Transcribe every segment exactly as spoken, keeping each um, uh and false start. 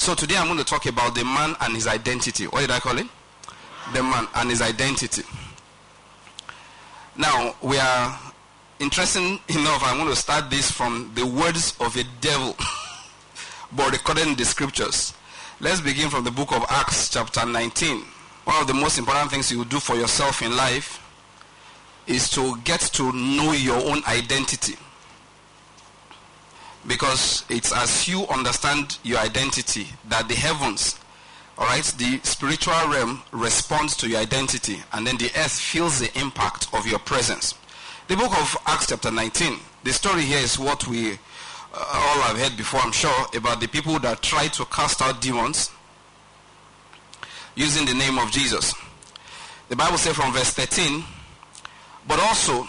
So today I'm going to talk about the man and his identity. What did I call it? The man and his identity. Now, we are interesting enough. I'm going to start this from the words of a devil, but recorded in the scriptures. Let's begin from the book of Acts chapter nineteen. One of the most important things you do for yourself in life is to get to know your own identity. Because it's as you understand your identity that the heavens, all right, the spiritual realm responds to your identity, and then the earth feels the impact of your presence. The book of Acts chapter nineteen, the story here is what we uh, all have heard before, I'm sure, about the people that tried to cast out demons using the name of Jesus. The Bible says from verse thirteen, but also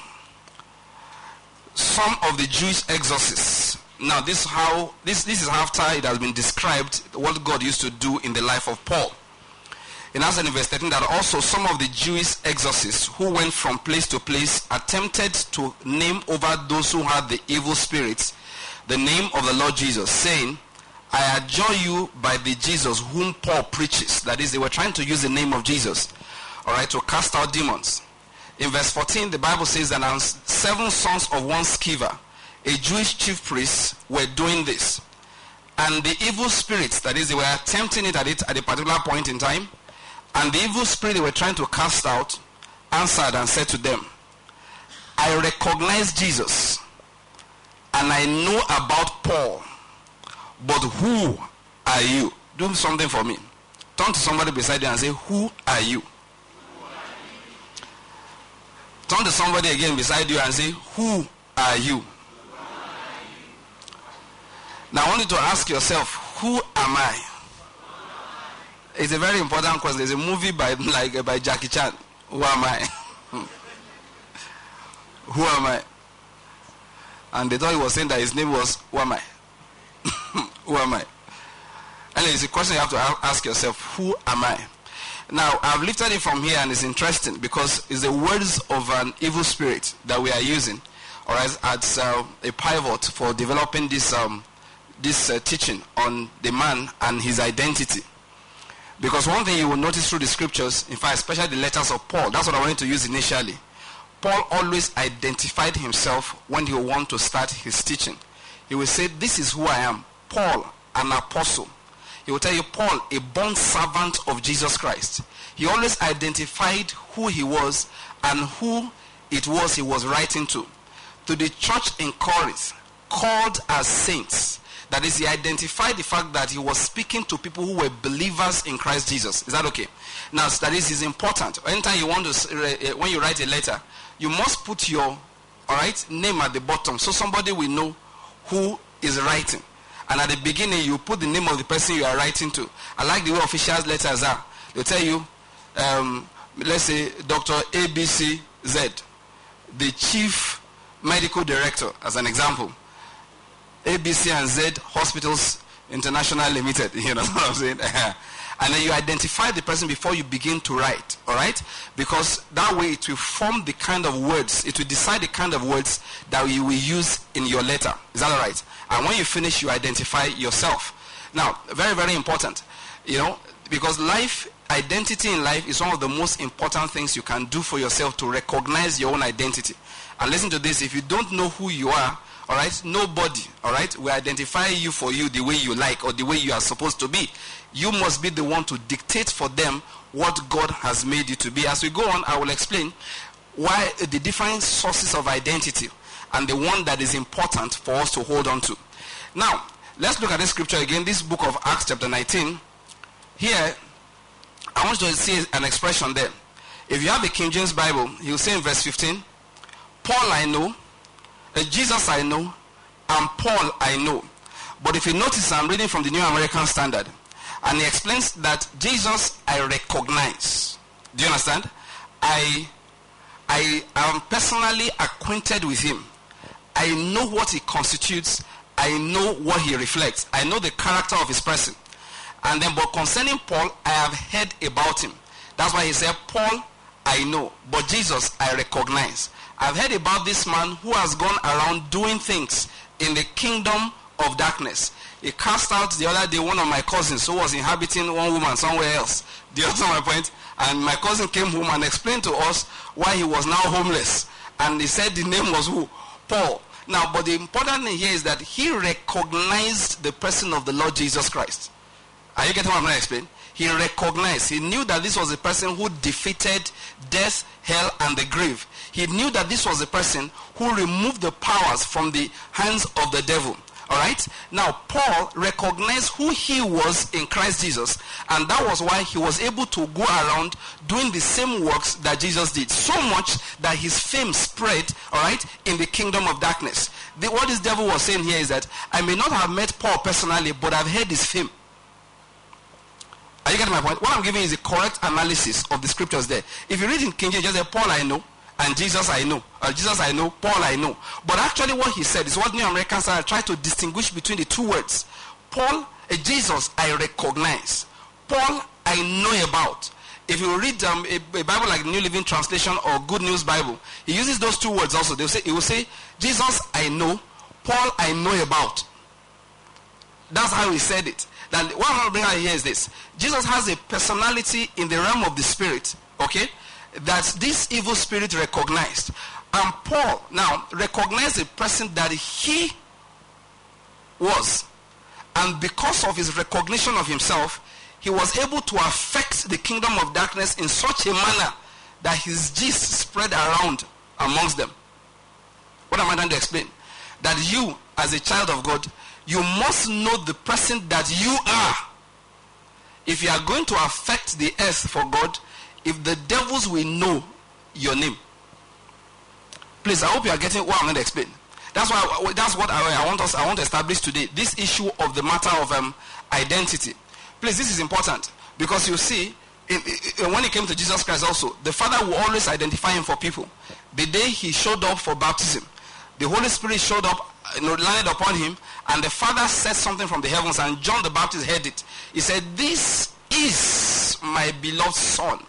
some of the Jewish exorcists. Now this is how this this is after it has been described what God used to do in the life of Paul. In Acts in verse thirteen, that also some of the Jewish exorcists who went from place to place attempted to name over those who had the evil spirits the name of the Lord Jesus, saying, I adjure you by the Jesus whom Paul preaches. That is, they were trying to use the name of Jesus, all right, to cast out demons. In verse fourteen, the Bible says that now seven sons of one Sceva, a Jewish chief priest, were doing this. And the evil spirits, that is, they were attempting it at it at a particular point in time, and the evil spirit they were trying to cast out answered and said to them, I recognize Jesus, and I know about Paul, but who are you? Do something for me. Turn to somebody beside you and say, who are you? Turn to somebody again beside you and say, who are you? Now I want you to ask yourself, who am I? It's a very important question. There's a movie by like by Jackie Chan. Who am I? Who am I? And they thought he was saying that his name was, who am I? Who am I? And it's a question you have to ask yourself, who am I? Now, I've lifted it from here, and it's interesting because it's the words of an evil spirit that we are using, or as, as uh, a pivot for developing this um, this uh, teaching on the man and his identity. Because one thing you will notice through the scriptures, in fact, especially the letters of Paul, that's what I wanted to use initially. Paul always identified himself when he would want to start his teaching. He will say, this is who I am, Paul, an apostle. He will tell you, Paul, a born servant of Jesus Christ. He always identified who he was and who it was he was writing to. To the church in Corinth, called as saints. That is, he identified the fact that he was speaking to people who were believers in Christ Jesus. Is that okay? Now, that is, is important. Anytime you want to, when you write a letter, you must put your, all right, name at the bottom so somebody will know who is writing. And at the beginning, you put the name of the person you are writing to. I like the way officials' letters are. They'll tell you, um, let's say, Doctor A B C Z, the chief medical director, as an example. A B C and Z Hospitals International Limited. You know what I'm saying? And then you identify the person before you begin to write. All right? Because that way it will form the kind of words, it will decide the kind of words that you will use in your letter. Is that all right? And when you finish, you identify yourself. Now, very, very important. You know, because life, identity in life is one of the most important things you can do for yourself to recognize your own identity. And listen to this, if you don't know who you are, all right, nobody, all right, will identify you for you the way you like or the way you are supposed to be. You must be the one to dictate for them what God has made you to be. As we go on, I will explain why the different sources of identity and the one that is important for us to hold on to. Now, let's look at this scripture again, this book of Acts chapter nineteen. Here, I want you to see an expression there. If you have the King James Bible, he'll say in verse fifteen, Paul I know, Jesus I know, and Paul I know. But if you notice, I'm reading from the New American Standard, and he explains that Jesus I recognize. Do you understand? I, I am personally acquainted with him. I know what he constitutes. I know what he reflects. I know the character of his person. And then, but concerning Paul, I have heard about him. That's why he said, Paul I know, but Jesus I recognize. I've heard about this man who has gone around doing things in the kingdom of darkness. He cast out the other day one of my cousins who was inhabiting one woman somewhere else. Do you understand my point? And my cousin came home and explained to us why he was now homeless. And he said the name was who? Paul. Now, but the important thing here is that he recognized the person of the Lord Jesus Christ. Are you getting what I'm going to explain? He recognized, he knew that this was the person who defeated death, hell, and the grave. He knew that this was the person who removed the powers from the hands of the devil. Alright? Now, Paul recognized who he was in Christ Jesus, and that was why he was able to go around doing the same works that Jesus did. So much that his fame spread, alright, in the kingdom of darkness. The, what this devil was saying here is that I may not have met Paul personally, but I've heard his fame. Are you getting my point? What I'm giving is a correct analysis of the scriptures there. If you read in King James, just say, Paul I know, and Jesus I know. Or Jesus I know, Paul I know. But actually what he said is what New American Standard tried to distinguish between the two words. Paul, uh, Jesus I recognize. Paul I know about. If you read um, a, a Bible like New Living Translation or Good News Bible, he uses those two words also. They will say, he will say, Jesus I know, Paul I know about. That's how he said it. That what I'm going to bring out here is this. Jesus has a personality in the realm of the spirit, okay, that this evil spirit recognized. And Paul now recognized a person that he was. And because of his recognition of himself, he was able to affect the kingdom of darkness in such a manner that his gist spread around amongst them. What am I trying to explain? That you, as a child of God, you must know the person that you are. If you are going to affect the earth for God, if the devils will know your name. Please, I hope you are getting what I'm going to explain. That's why. That's what I, I want us. I want to establish today. This issue of the matter of um, identity. Please, this is important because you see, in, in, when it came to Jesus Christ, also the Father will always identify him for people. The day he showed up for baptism, the Holy Spirit showed up, you know, landed upon him, and the Father said something from the heavens, and John the Baptist heard it. He said, "This is my beloved Son."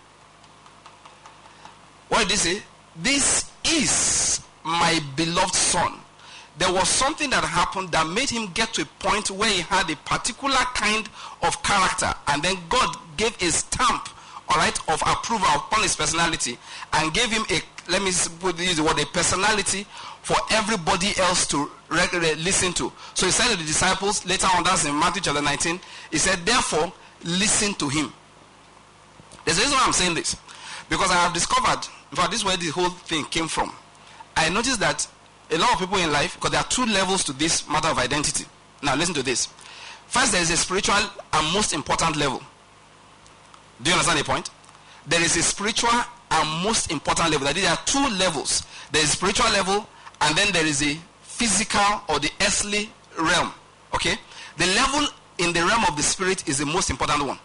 What did he say? This is my beloved Son. There was something that happened that made him get to a point where he had a particular kind of character, and then God gave a stamp, all right, of approval upon his personality, and gave him a, let me put use the word, a personality for everybody else to regularly listen to. So he said to the disciples later on, that's in Matthew chapter nineteen, he said, therefore, listen to him. There's a reason why I'm saying this. Because I have discovered, in fact, this is where the whole thing came from. I noticed that a lot of people in life, because there are two levels to this matter of identity. Now listen to this. First, there is a spiritual and most important level. Do you understand the point? There is a spiritual and most important level. That there are two levels. There is a spiritual level, and then there is a physical or the earthly realm. Okay? The level in the realm of the spirit is the most important one.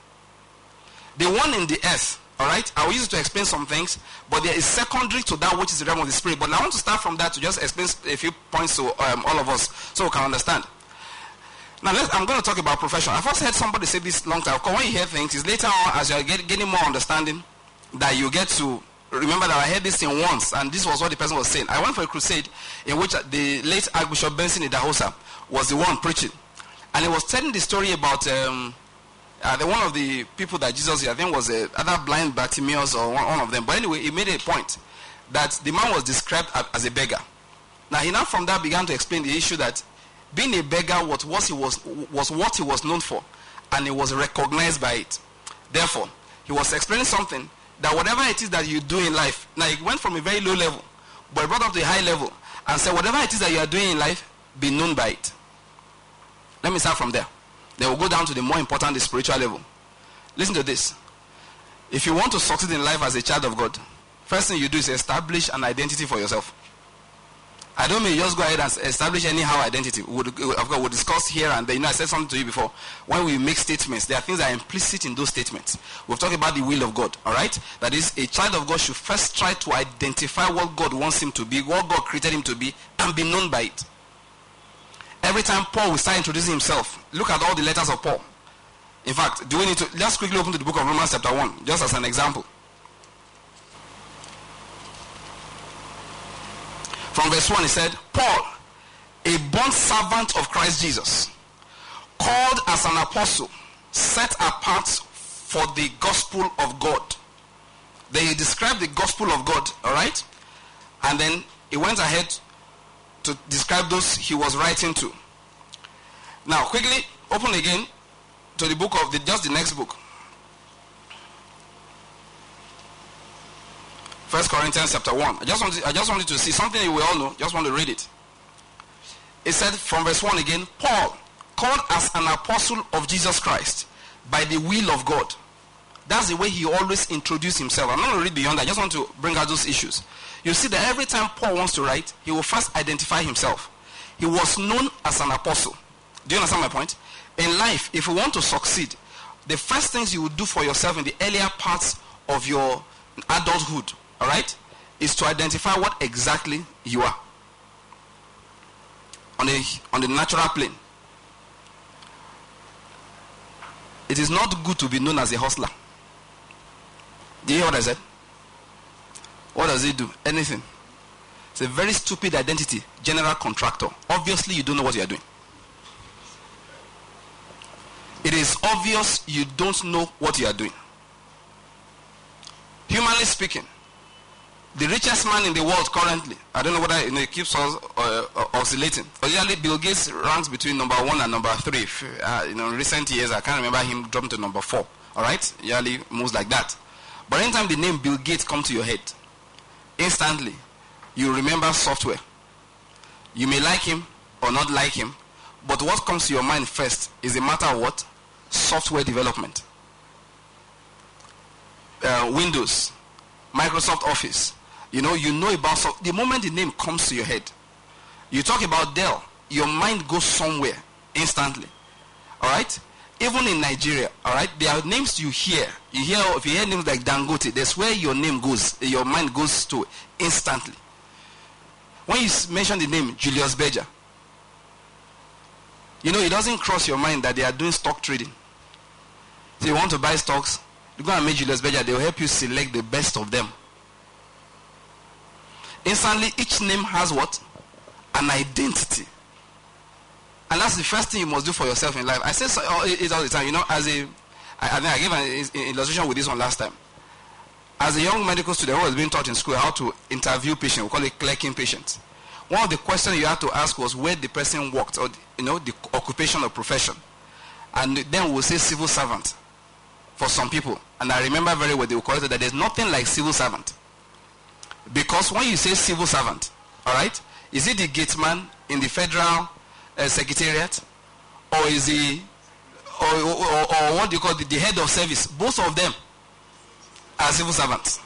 The one in the earth, all right, I will use it to explain some things, but there is secondary to that which is the realm of the spirit. But I want to start from that to just explain a few points to um, all of us so we can understand. Now, let's, I'm going to talk about profession. I first heard somebody say this long time. Because when you hear things, it's later on as you're get, getting more understanding that you get to remember that I heard this thing once, and this was what the person was saying. I went for a crusade in which the late Archbishop Benson Idahosa was the one preaching. And he was telling the story about um, uh, the one of the people that Jesus, I think, was uh, either blind Bartimaeus or one, one of them. But anyway, he made a point that the man was described as a beggar. Now, he now from that began to explain the issue that being a beggar was what he was, was what he was known for, and he was recognized by it. Therefore, he was explaining something that whatever it is that you do in life, now he went from a very low level, but he brought up to a high level and said, whatever it is that you are doing in life, be known by it. Let me start from there. Then we'll go down to the more important, the spiritual level. Listen to this. If you want to succeed in life as a child of God, first thing you do is establish an identity for yourself. I don't mean just go ahead and establish anyhow identity. We'll, we'll discuss here and there. You know, I said something to you before. When we make statements, there are things that are implicit in those statements. We've talked about the will of God, all right? That is, a child of God should first try to identify what God wants him to be, what God created him to be, and be known by it. Every time Paul will start introducing himself, look at all the letters of Paul. In fact, do we need to, let's quickly open to the book of Romans chapter one, just as an example. From verse one, he said, Paul, a bond servant of Christ Jesus, called as an apostle, set apart for the gospel of God. Then he described the gospel of God, all right? And then he went ahead to describe those he was writing to. Now, quickly, open again to the book of, the, just the next book. First Corinthians chapter one. I just, want to, I just wanted to see something you will all know. Just want to read it. It said from verse one again, Paul, called as an apostle of Jesus Christ by the will of God. That's the way he always introduced himself. I'm not going to read beyond that. I just want to bring out those issues. You see that every time Paul wants to write, he will first identify himself. He was known as an apostle. Do you understand my point? In life, if you want to succeed, the first things you will do for yourself in the earlier parts of your adulthood, all right, is to identify what exactly you are on the, on the natural plane. It is not good to be known as a hustler. Do you hear what I said? What does it do? Anything. It's a very stupid identity. General contractor. Obviously, you don't know what you are doing. It is obvious you don't know what you are doing. Humanly speaking, the richest man in the world currently, I don't know whether you know, it keeps us uh, uh, oscillating. Usually, Bill Gates ranks between number one and number three. Uh, you know, in recent years, I can't remember him dropping to number four. All right, usually moves like that. But anytime the name Bill Gates comes to your head, instantly you remember software. You may like him or not like him, but what comes to your mind first is a matter of what? Software development. Uh, Windows, Microsoft Office. You know, you know about software. The moment the name comes to your head, you talk about Dell, your mind goes somewhere instantly. All right? Even in Nigeria, all right, there are names you hear. You hear, if you hear names like Dangote, that's where your name goes, your mind goes to instantly. When you mention the name Julius Berger, you know, it doesn't cross your mind that they are doing stock trading. So you want to buy stocks, you go and meet Julius Berger, they will help you select the best of them. Instantly, each name has what? An identity. And that's the first thing you must do for yourself in life. I say so, it all the time. You know, as a, I, I think I gave an illustration with this one last time. As a young medical student who was being taught in school how to interview patients, we call it clerking patients. One of the questions you had to ask was where the person worked, or you know, the occupation or profession. And then we'll say civil servant for some people. And I remember very well they will call it that there's nothing like civil servant. Because when you say civil servant, all right, is it the gateman in the federal Uh, secretariat, or is he, or, or, or, or what do you call the, the head of service? Both of them are civil servants.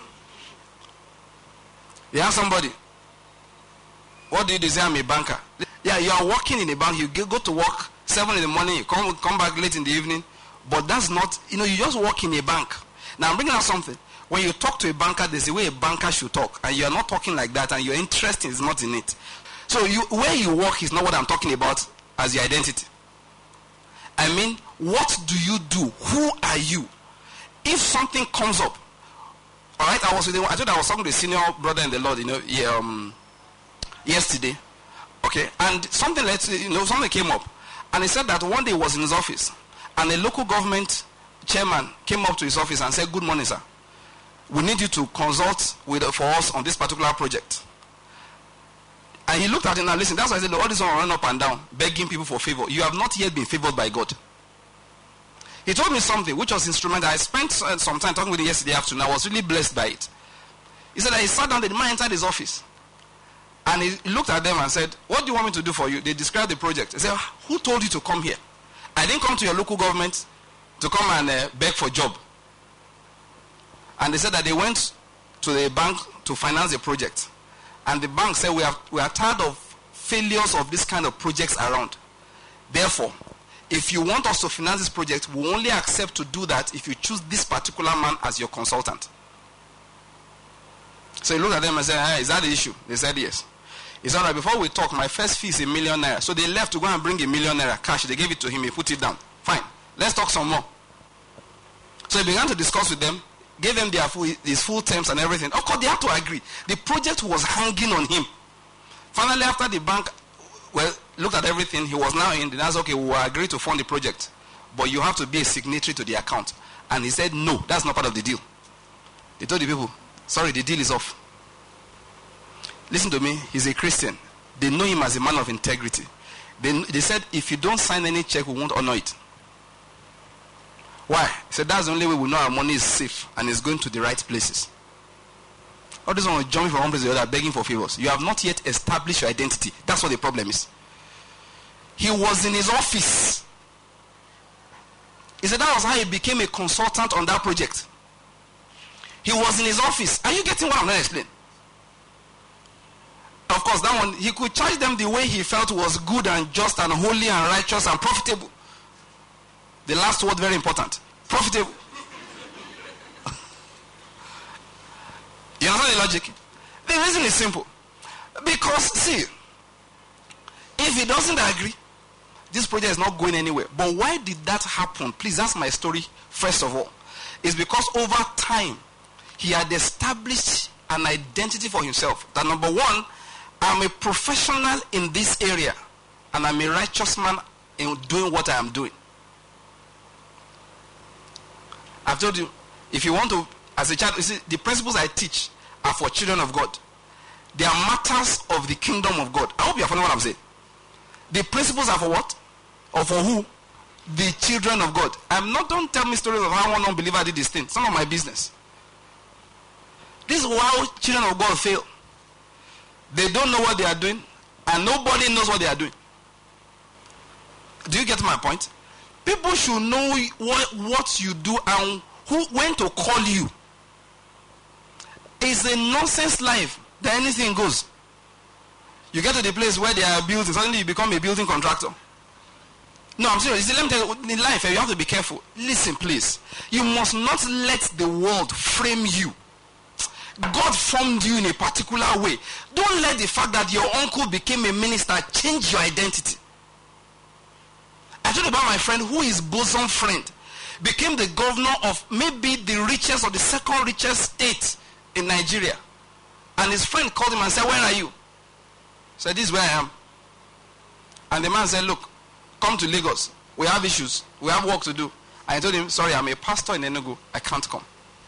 You have somebody. What do you do? Say, I'm a banker. Yeah, you are working in a bank. You go to work seven in the morning. You come come back late in the evening. But that's not. You know, you just work in a bank. Now I'm bringing out something. When you talk to a banker, there's a way a banker should talk, and you are not talking like that, and your interest is not in it. So you, where you work is not what I'm talking about as your identity. I mean, what do you do? Who are you? If something comes up, all right, I was with, I thought I was talking to a senior brother in the Lord, you know, um, yesterday, okay, and something like, you know, something came up, and he said that one day he was in his office, and a local government chairman came up to his office and said, "Good morning, sir. We need you to consult with for us on this particular project." And he looked at it and listen, that's why I said, all this one run up and down, begging people for favor. You have not yet been favored by God. He told me something which was instrumental. I spent some time talking with him yesterday afternoon. I was really blessed by it. He said that he sat down, the man entered his office. And he looked at them and said, "What do you want me to do for you?" They described the project. He said, "Who told you to come here? I didn't come to your local government to come and uh, beg for a job." And they said that they went to the bank to finance the project. And the bank said, we, have, we are tired of failures of this kind of projects around. Therefore, if you want us to finance this project, we only accept to do that if you choose this particular man as your consultant. So he looked at them and said, "Hey, is that the issue?" They said, "Yes." He said, "All right, before we talk, my first fee is a million naira." So they left to go and bring a million naira cash. They gave it to him. He put it down. Fine. Let's talk some more. So he began to discuss with them. Gave them their full, his full terms and everything. Of course, they had to agree. The project was hanging on him. Finally, after the bank well, looked at everything. He was now in. That's okay. We will agree to fund the project, but you have to be a signatory to the account. And he said, no, that's not part of the deal. They told the people, sorry, the deal is off. Listen to me. He's a Christian. They know him as a man of integrity. They, they said, if you don't sign any check, we won't honor it. Why? He said, that's the only way we know our money is safe and is going to the right places. All this one jumping from one place to the other, begging for favors. You have not yet established your identity. That's what the problem is. He was in his office. He said that was how he became a consultant on that project. He was in his office. Are you getting what I'm going to explain? Of course, that one, he could charge them the way he felt was good and just and holy and righteous and profitable. The last word, very important. Profitable. You understand the logic? The reason is simple. Because, see, if he doesn't agree, this project is not going anywhere. But why did that happen? Please, that's my story, first of all. It's because over time, he had established an identity for himself. That number one, I'm a professional in this area, and I'm a righteous man in doing what I am doing. I've told you, if you want to, as a child, you see, the principles I teach are for children of God. They are matters of the kingdom of God. I hope you are following what I'm saying. The principles are for what? Or for who? The children of God. I'm not, don't tell me stories of how one unbeliever did this thing. It's none of my business. This is how children of God fail. They don't know what they are doing, and nobody knows what they are doing. Do you get my point? People should know what, what you do and who, when to call you. It's a nonsense life that anything goes. You get to the place where they are building, suddenly you become a building contractor. No, I'm serious. Let me tell you, in life, you have to be careful. Listen, please. You must not let the world frame you. God formed you in a particular way. Don't let the fact that your uncle became a minister change your identity. I told you about my friend who is bosom friend became the governor of maybe the richest or the second richest state in Nigeria. And his friend called him and said, where are you? He said, this is where I am. And the man said, look, come to Lagos. We have issues. We have work to do. And I told him, sorry, I'm a pastor in Enugu. I can't come.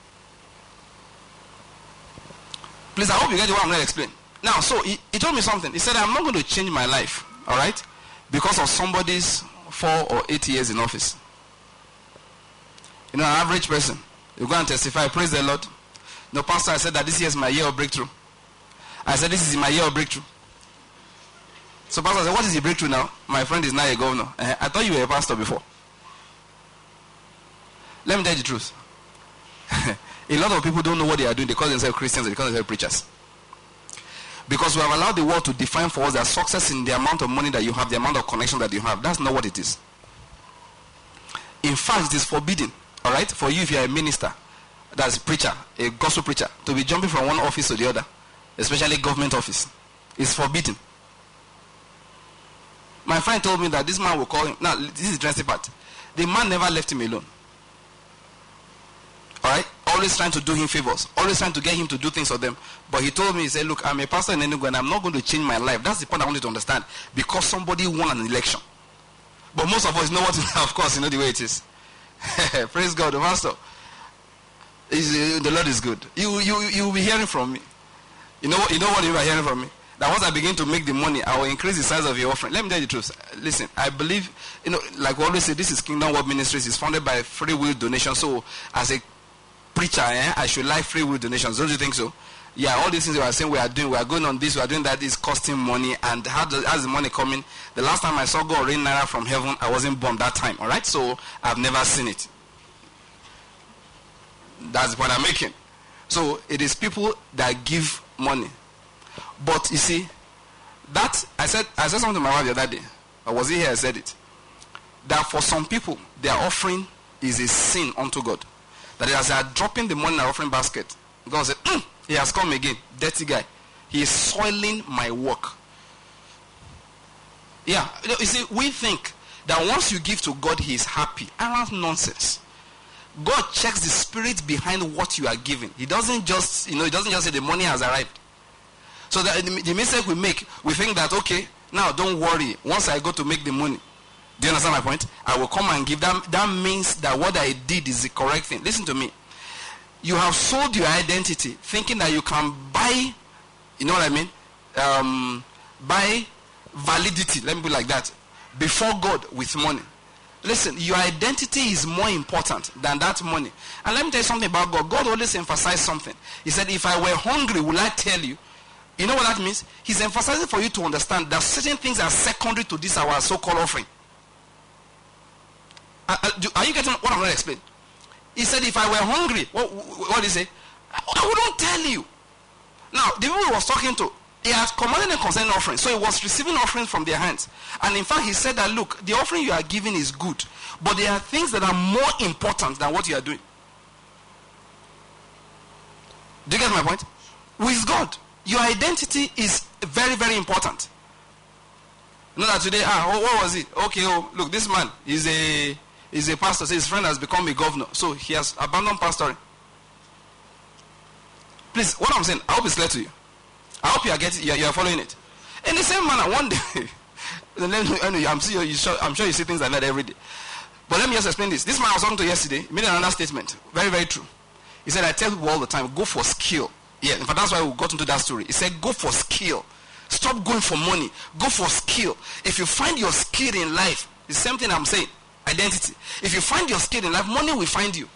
Please, I hope you get what I'm going to explain. Now, so he, he told me something. He said, I'm not going to change my life, all right, because of somebody's four or eight years in office. You know, an average person, you go and testify, praise the Lord. No, pastor, I said that this year is my year of breakthrough. I said, this is my year of breakthrough. So pastor said, what is the breakthrough now? My friend is now a governor. Uh, I thought you were a pastor before. Let me tell you the truth. A lot of people don't know what they are doing. They call themselves Christians, they call themselves preachers. Because we have allowed the world to define for us that success in the amount of money that you have, the amount of connection that you have. That's not what it is. In fact, it is forbidden, all right, for you if you are a minister, that's a preacher, a gospel preacher, to be jumping from one office to the other, especially government office. It's forbidden. My friend told me that this man will call him. Now, this is the interesting part. The man never left him alone. All right? Always trying to do him favors. Always trying to get him to do things for them. But he told me, he said, look, I'm a pastor in Enugu and I'm not going to change my life. That's the point I want you to understand. Because somebody won an election. But most of us know what, of course, you know the way it is. Praise God, the pastor. Is, uh, the Lord is good. You, you, you will be hearing from me. You know, you know what you are hearing from me? That once I begin to make the money, I will increase the size of your offering. Let me tell you the truth. Listen, I believe, you know, like we always say, this is Kingdom World Ministries. It's funded by free will donation. So, as a preacher, eh, I should like free will donations. Don't you think so? Yeah, all these things we are saying we are doing, we are going on this, we are doing that, is costing money. And how does, how's the money coming? The last time I saw God rain naira from heaven, I wasn't born that time. All right, so I've never seen it. That's the point I'm making. So it is people that give money. But you see, that I said I said something to my wife the other day. Or was it here I said it? That for some people, their offering is a sin unto God. That as they are dropping the money in their offering basket, God said, mm, he has come again, dirty guy. He is soiling my work. Yeah, you see, we think that once you give to God, he is happy. And that's nonsense. God checks the spirit behind what you are giving. He doesn't just, you know, he doesn't just say the money has arrived. So the, the mistake we make, we think that, okay, Now, don't worry. Once I go to make the money, do you understand my point? I will come and give. That, that means that what I did is the correct thing. Listen to me. You have sold your identity thinking that you can buy, you know what I mean? Um, buy validity, let me put it like that, before God with money. Listen, your identity is more important than that money. And let me tell you something about God. God always emphasized something. He said, if I were hungry, will I tell you? You know what that means? He's emphasizing for you to understand that certain things are secondary to this our so-called offering. Are, are you getting what I'm going to explain? He said, if I were hungry, what, what did he say? I wouldn't tell you. Now, the people he was talking to, he had commanded them concerning offering. So he was receiving offerings from their hands. And in fact, he said that, look, the offering you are giving is good. But there are things that are more important than what you are doing. Do you get my point? With God, your identity is very, very important. You know that today, ah, what, what was it? Okay, oh, look, this man is a... He's a pastor. So his friend has become a governor. So he has abandoned pastoring. Please, what I'm saying, I hope it's clear to you. I hope you are getting, you are, you are following it. In the same manner, one day, I'm sure, you sure, I'm sure you see things like that every day. But let me just explain this. This man I was talking to yesterday made another statement. Very, very true. He said, I tell people all the time, go for skill. Yeah, in fact, that's why we got into that story. He said, go for skill. Stop going for money. Go for skill. If you find your skill in life, the same thing I'm saying. Identity. If you find your skill in life, money will find you.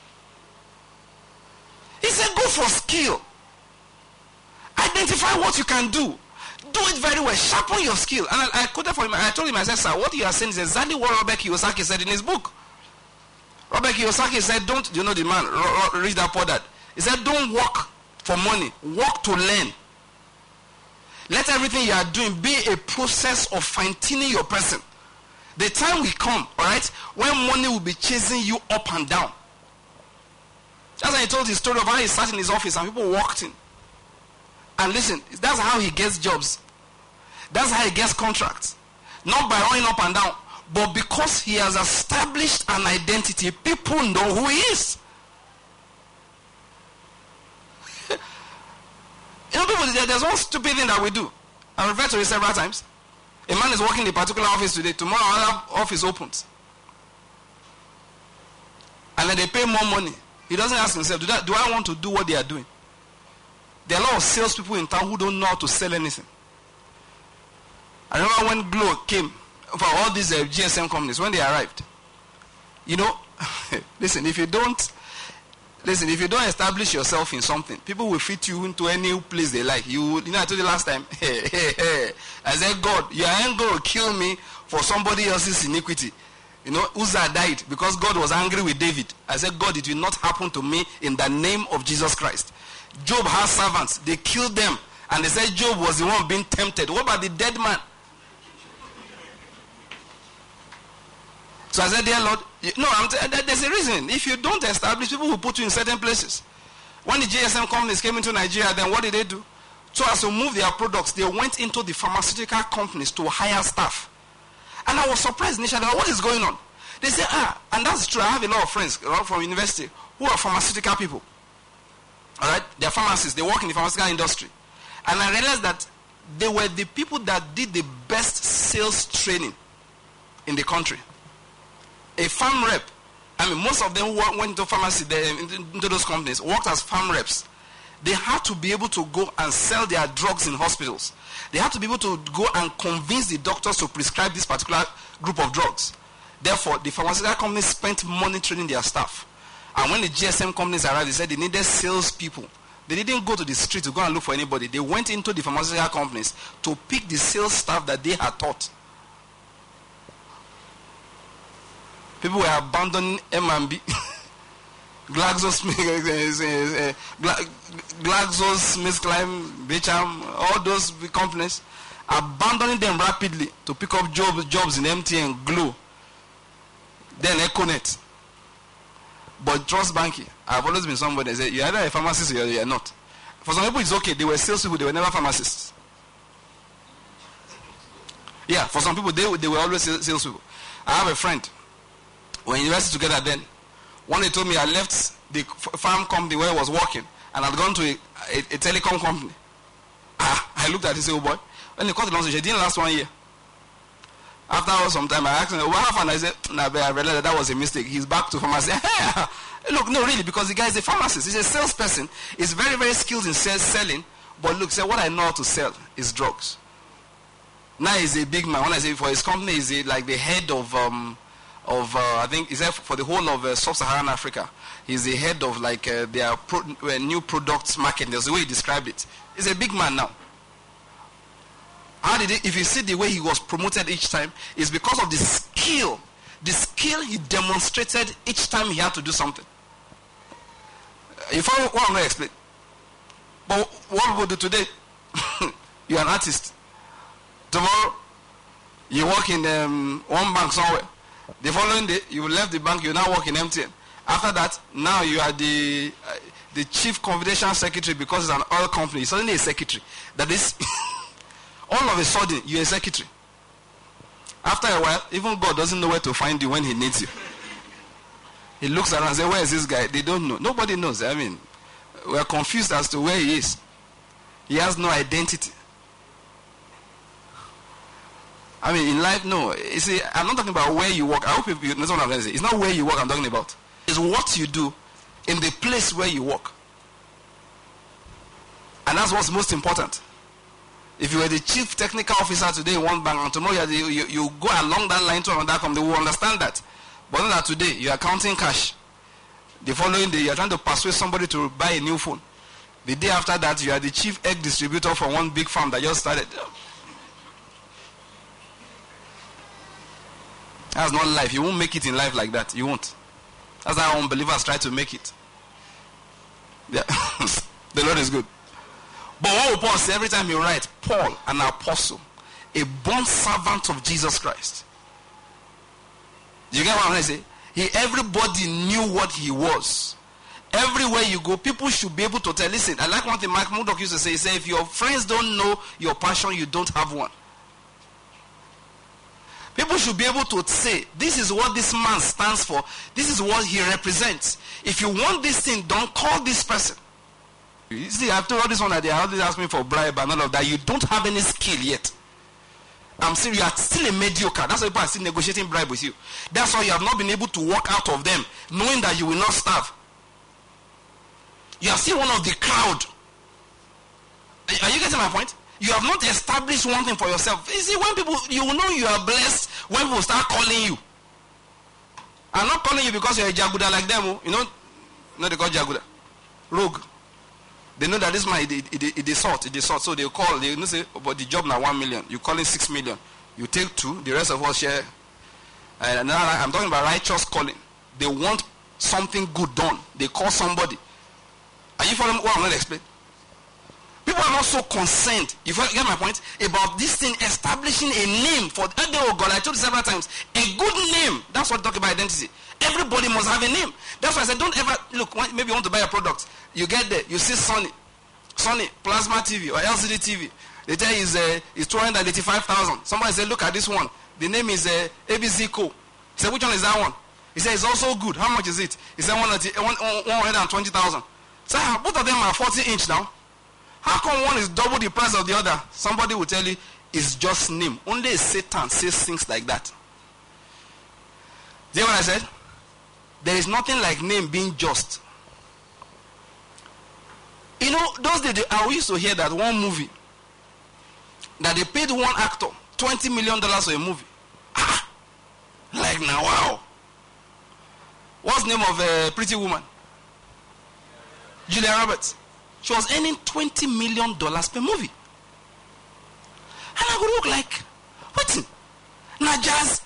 He said, go for skill. Identify what you can do. Do it very well. Sharpen your skill. And I, I quoted for him. I told him, I said, sir, what you are saying is exactly what Robert Kiyosaki said in his book. Robert Kiyosaki said, don't, you know the man, read that poor dad. He said, don't work for money. Work to learn. Let everything you are doing be a process of fine-tuning your person. The time will come, all right, when money will be chasing you up and down. That's why he told his story of how he sat in his office and people walked in. And listen, that's how he gets jobs. That's how he gets contracts. Not by running up and down, but because he has established an identity, people know who he is. You know, people, there's one stupid thing that we do. I've referred to it several times. A man is working in a particular office today. Tomorrow, another office opens. And then they pay more money. He doesn't ask himself, do, that, do I want to do what they are doing? There are a lot of salespeople in town who don't know how to sell anything. I remember when Glo came for all these uh, G S M companies, when they arrived. You know, listen, if you don't, listen, if you don't establish yourself in something, people will fit you into any place they like. You, you know, I told you last time, hey, hey, hey. I said, God, you ain't going to kill me for somebody else's iniquity. You know, Uzzah died because God was angry with David. I said, God, it will not happen to me in the name of Jesus Christ. Job has servants. They killed them. And they said Job was the one being tempted. What about the dead man? So I said, dear Lord, no, I'm t- there's a reason. If you don't establish, people will put you in certain places. When the G S M companies came into Nigeria, then what did they do? So as to move their products, they went into the pharmaceutical companies to hire staff. And I was surprised initially, what is going on? They said, ah, and that's true. I have a lot of friends from university who are pharmaceutical people. All right? They're pharmacists. They work in the pharmaceutical industry. And I realized that they were the people that did the best sales training in the country. A farm rep, I mean, most of them who went into pharmacy, they, into those companies, worked as farm reps. They had to be able to go and sell their drugs in hospitals. They had to be able to go and convince the doctors to prescribe this particular group of drugs. Therefore, the pharmaceutical companies spent money training their staff. And when the G S M companies arrived, they said they needed salespeople. They didn't go to the street to go and look for anybody. They went into the pharmaceutical companies to pick the sales staff that they had taught. People were abandoning M and B. GlaxoSmithKline, GlaxoSmithKline, Beecham, all those big companies, abandoning them rapidly to pick up jobs, jobs in M T N, Glo, then Econet. But trust banking, I've always been somebody that said, you're either a pharmacist or you're not. For some people, it's okay. They were salespeople, they were never pharmacists. Yeah, for some people, they, they were always salespeople. I have a friend. We're in university together then. One day told me I left the farm company where I was working and I'd gone to a, a, a telecom company. Ah, I looked at it and said, oh boy. When they called the long story, it didn't last one year. After some time, I asked him, what happened? I said, nah, I realized that, that was a mistake. He's back to pharmacy. Hey, look, no, really, because the guy is a pharmacist. He's a salesperson. He's very, very skilled in sales, selling. But look, say, what I know how to sell is drugs. Now he's a big man. When I say for his company, he's a, like the head of, um, of uh, I think, he's for the whole of uh, sub-Saharan Africa. He's the head of like uh, their pro uh, new products market. That's the way he described it. He's a big man now. How did he, if you see the way he was promoted each time, it's because of the skill. The skill he demonstrated each time he had to do something. You follow what I'm going to explain? But what people do today, you're an artist. Tomorrow, you work in um, one bank somewhere. The following day, you left the bank, you now work in M T N. After that, now you are the uh, the chief confidential secretary because it's an oil company. It's suddenly a secretary. That is, all of a sudden, you're a secretary. After a while, even God doesn't know where to find you when he needs you. He looks around and says, where is this guy? They don't know. Nobody knows. I mean, we're confused as to where he is. He has no identity. I mean, in life, no. You see, I'm not talking about where you work. I hope you know what I'm going to say. It's not where you work I'm talking about. It's what you do in the place where you work. And that's what's most important. If you were the chief technical officer today in one bank, and tomorrow you, the, you, you go along that line to another company, they will understand that. But not that today, you are counting cash. The following day, you are trying to persuade somebody to buy a new phone. The day after that, you are the chief egg distributor for one big farm that just started. That's not life. You won't make it in life like that. You won't. That's how unbelievers try to make it. Yeah. The Lord is good. But what will Paul say every time he writes? Paul, an apostle, a born servant of Jesus Christ. Do you get what I'm going to say? He, everybody knew what he was. Everywhere you go, people should be able to tell. Listen, I like one thing Mike Murdoch used to say. He said, if your friends don't know your passion, you don't have one. People should be able to say, this is what this man stands for. This is what he represents. If you want this thing, don't call this person. You see, I've told all this one that they always ask me for bribe and all of that. You don't have any skill yet. I'm saying you are still a mediocre. That's why people are still negotiating bribe with you. That's why you have not been able to walk out of them, knowing that you will not starve. You are still one of the crowd. Are you getting my point? You have not established one thing for yourself. You see, when people, you will know you are blessed when people start calling you. I'm not calling you because you're a jaguda like them. You know, you know they call jaguda. Rogue. They know that this man, it is sort, it is sort. So they call, they know say, but the job now one million. You call it six million. You take two, the rest of us share. And now I'm talking about righteous calling. They want something good done. They call somebody. Are you following what I'm going to explain? People are not so concerned, you get my point, about this thing establishing a name for, oh God, I told you several times, a good name. That's what I talk about identity. Everybody must have a name. That's why I said, don't ever, look, maybe you want to buy a product. You get there, you see Sony, Sony, Plasma T V or L C D T V. They tell you it's, uh, it's two hundred eighty-five thousand. Somebody said, look at this one. The name is uh, A B C Co. He said, which one is that one? He said, it's also good. How much is it? He said, one hundred twenty thousand. So both of them are forty inch now. How come one is double the price of the other? Somebody will tell you, it's just name. Only a Satan says things like that. Do you know what I said? There is nothing like name being just. You know, those days, I used to hear that one movie, that they paid one actor twenty million dollars for a movie. Ah! Like now, wow. What's the name of a pretty woman? Julia Roberts. She was earning twenty million dollars per movie. And I would look like, what? Now jazz?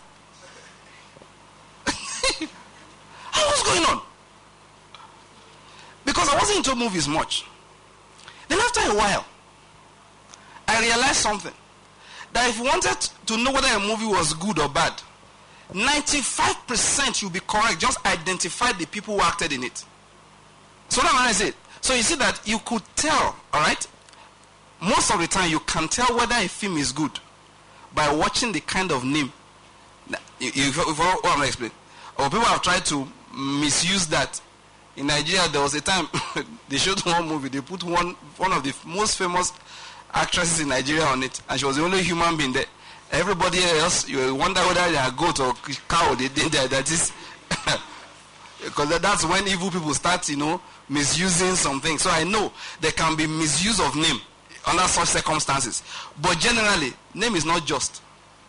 What's going on? Because I wasn't into movies much. Then after a while, I realized something. That if you wanted to know whether a movie was good or bad, ninety-five percent you'll be correct. Just identify the people who acted in it. So that's what I said. So you see that you could tell, all right? Most of the time you can tell whether a film is good by watching the kind of name. You, you, you what I'm explaining? Or people have tried to misuse that. In Nigeria, there was a time they showed one movie. They put one one of the most famous actresses in Nigeria on it, and she was the only human being there. Everybody else, you wonder whether they are goat or cow. They think that that is because that's when evil people start, you know, misusing something. So I know there can be misuse of name under such circumstances. But generally, name is not just.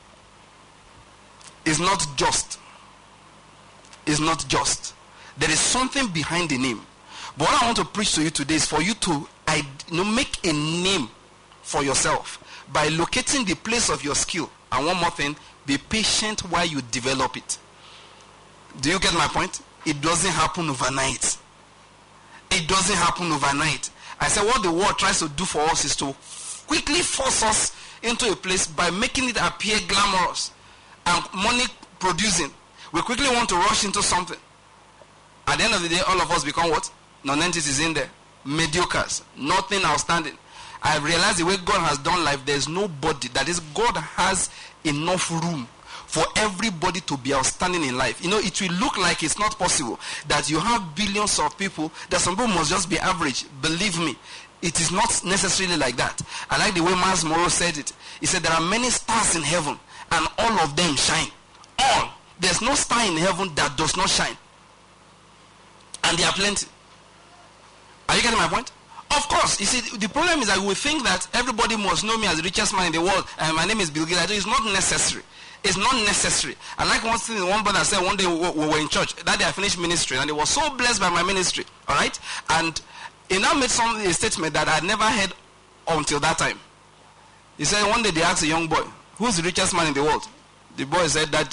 It's not just. It's not just. There is something behind the name. But what I want to preach to you today is for you to I, you know, make a name for yourself by locating the place of your skill. And one more thing, be patient while you develop it. Do you get my point? It doesn't happen overnight. It doesn't happen overnight. I said what the world tries to do for us is to quickly force us into a place by making it appear glamorous and money producing. We quickly want to rush into something. At the end of the day, all of us become what? Non-entities in there. Mediocres. Nothing outstanding. I have realized the way God has done life, there is nobody. That is, God has enough room for everybody to be outstanding in life. You know, it will look like it's not possible that you have billions of people, that some people must just be average. Believe me, it is not necessarily like that. I like the way Miles Monroe said it. He said there are many stars in heaven and all of them shine. All. There's no star in heaven that does not shine. And there are plenty. Are you getting my point? Of course. You see, the problem is that we think that everybody must know me as the richest man in the world and my name is Bill Gates. It's not necessary. It's not necessary. I like one thing one brother said one day we were in church. That day I finished ministry and he was so blessed by my ministry. Alright? And he now made some a statement that I had never heard until that time. He said one day they asked a young boy, who's the richest man in the world? The boy said that.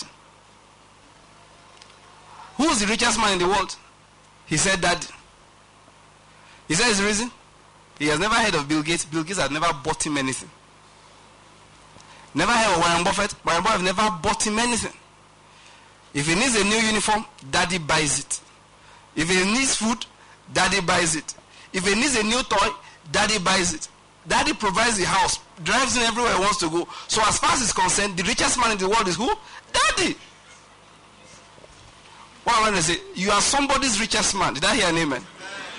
Who's the richest man in the world? He said that. He said his reason? He has never heard of Bill Gates. Bill Gates has never bought him anything. Never heard of Warren Buffett. Warren Buffett never bought him anything. If he needs a new uniform, daddy buys it. If he needs food, daddy buys it. If he needs a new toy, daddy buys it. Daddy provides the house, drives him everywhere he wants to go. So as far as he's concerned, the richest man in the world is who? Daddy. What I want to say, you are somebody's richest man. Did I hear an amen?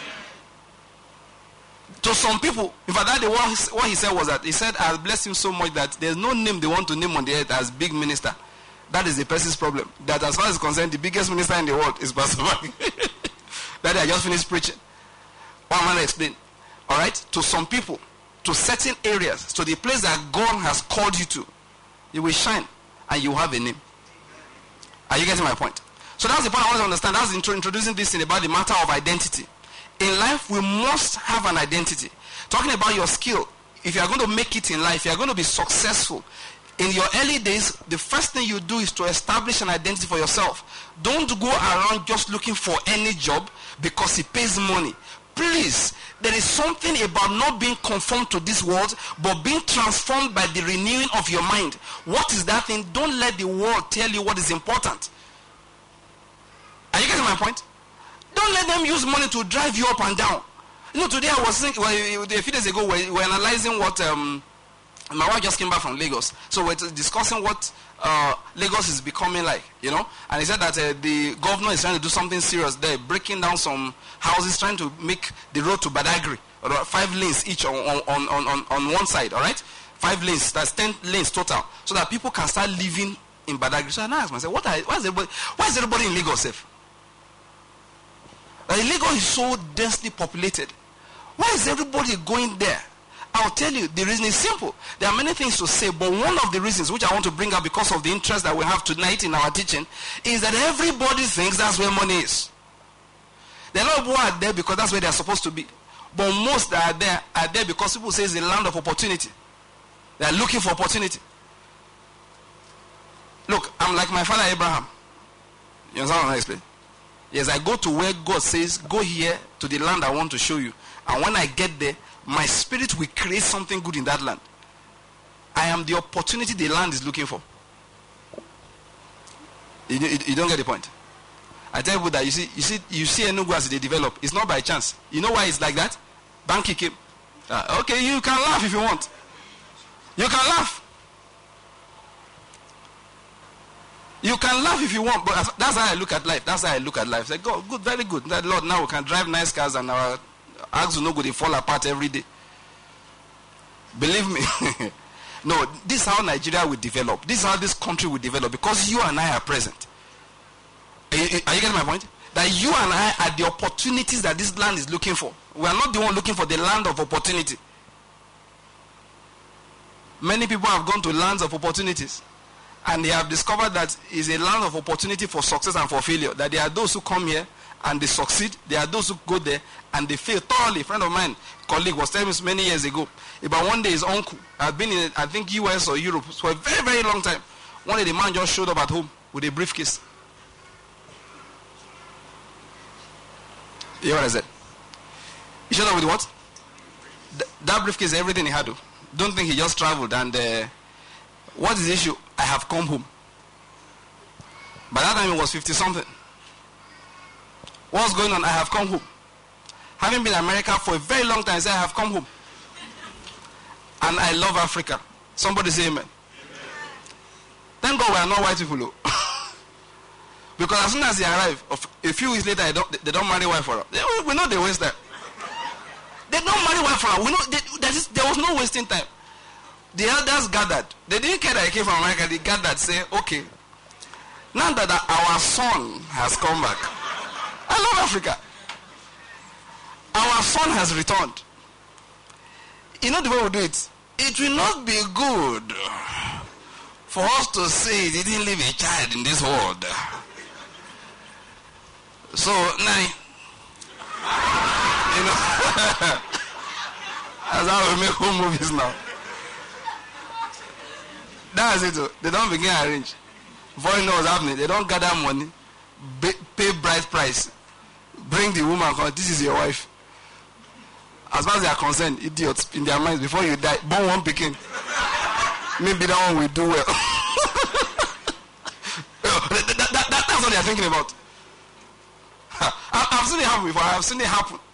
To some people, in fact, that the, what, he, what he said was that he said, I have blessed him so much that there's no name they want to name on the earth as big minister. That is the person's problem. That as far as concerned, the biggest minister in the world is Pastor Mark. That I just finished preaching. What am I going to explain? Alright? To some people, to certain areas, to the place that God has called you to, you will shine and you will have a name. Are you getting my point? So that's the point I want to understand. That's intro- introducing this thing about the matter of identity. In life, we must have an identity. Talking about your skill, if you are going to make it in life, you are going to be successful. In your early days, the first thing you do is to establish an identity for yourself. Don't go around just looking for any job because it pays money. Please, there is something about not being conformed to this world, but being transformed by the renewing of your mind. What is that thing? Don't let the world tell you what is important. Are you getting my point? Don't let them use money to drive you up and down. You know, today I was thinking, well, a few days ago, we were analyzing what, um, my wife just came back from Lagos. So we're discussing what uh, Lagos is becoming like, you know. And he said that uh, the governor is trying to do something serious there, breaking down some houses, trying to make the road to Badagry, or five lanes each on, on, on, on, on one side, all right? Five lanes, that's ten lanes total, so that people can start living in Badagry. So I now ask myself, what are, why, is everybody, why is everybody in Lagos safe? Like, Lagos is so densely populated. Why is everybody going there? I'll tell you, the reason is simple. There are many things to say, but one of the reasons which I want to bring up because of the interest that we have tonight in our teaching is that everybody thinks that's where money is. There are a lot of people who are there because that's where they are supposed to be. But most that are there are there because people say it's a land of opportunity. They are looking for opportunity. Look, I'm like my father Abraham. You understand what I explain? Yes, I go to where God says, go here to the land I want to show you. And when I get there, my spirit will create something good in that land. I am the opportunity the land is looking for. You, you, you don't get the point. I tell you that you see, you see, you see Enugu as they develop. It's not by chance. You know why it's like that? Banky came. Uh, okay, you can laugh if you want. You can laugh. You can laugh if you want, but that's how I look at life. That's how I look at life. Say, God, good, very good. That Lord, now we can drive nice cars and our ags will not go, they fall apart every day. Believe me. No, this is how Nigeria will develop. This is how this country will develop because you and I are present. Are you, are you getting my point? That you and I are the opportunities that this land is looking for. We are not the one looking for the land of opportunity. Many people have gone to lands of opportunities and they have discovered that it's a land of opportunity for success and for failure. That there are those who come here and they succeed. There are those who go there and they fail thoroughly. A friend of mine, colleague, was telling me many years ago about one day his uncle had been in, I think, U S or Europe for a very, very long time. One day the man just showed up at home with a briefcase. You hear what I said? He showed up with what? Th- that briefcase, everything he had. Don't think he just traveled and uh, what is the issue? I have come home. By that time it was fifty something. What's going on? I have come home. Having been in America for a very long time, I said I have come home. And I love Africa. Somebody say amen. Thank God we are not white people though. Because as soon as they arrive, a few weeks later, they don't, they don't marry wife for us. We know they waste time. They don't marry wife for us. We know they, that is, there was no wasting time. The elders gathered. They didn't care that I came from America. They gathered, say, okay, now that our son has come back, I love Africa. Our son has returned. You know the way we do it? It will not be good for us to say he didn't leave a child in this world. So, now, you know, that's how we make home movies now. That's it. They don't begin to arrange. Before you know what's happening, they don't gather money, pay bride price, bring the woman, this is your wife. As far as they are concerned, idiots in their minds, before you die, born one picking. Maybe that one will do well. that, that, that, that's what they are thinking about. I've seen it happen before. I've seen it happen.